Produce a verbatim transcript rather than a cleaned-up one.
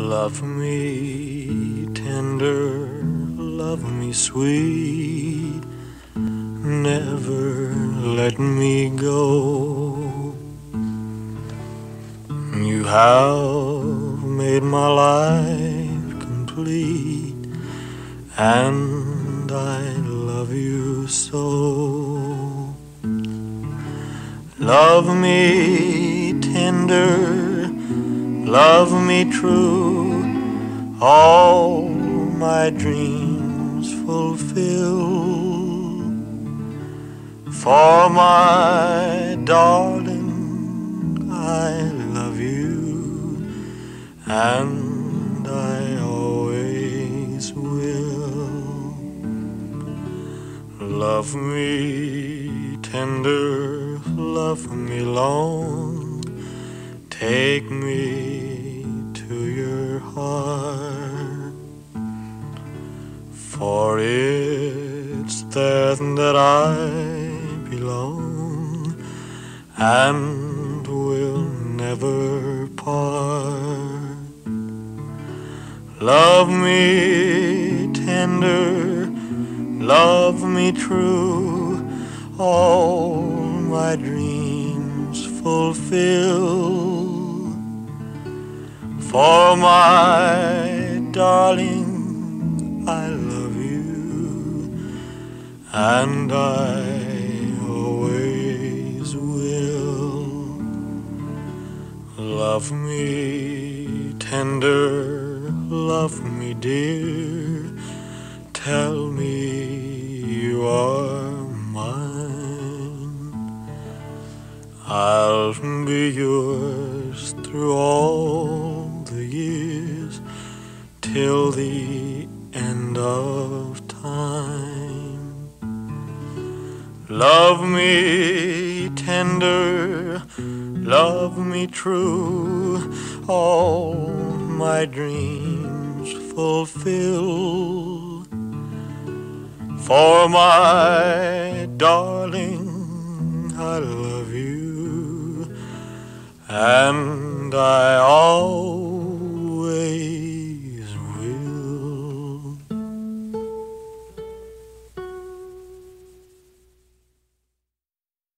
Love me tender, love me sweet, never let me go. You have made my life complete, and I love you so. Love me tender, love me true, all my dreams fulfill. For my darling, I love you, and I always will. Love me tender, love me long, take me to your heart, for it's there that I belong and will never part. Love me tender, love me true, all my dreams fulfill. For my darling, I love you, and I always will. Love me tender, love me dear, tell me you are mine. I'll be yours through all the years, till the end of time. Love me tender, love me true, all my dreams fulfill. For my darling, I love you, and I always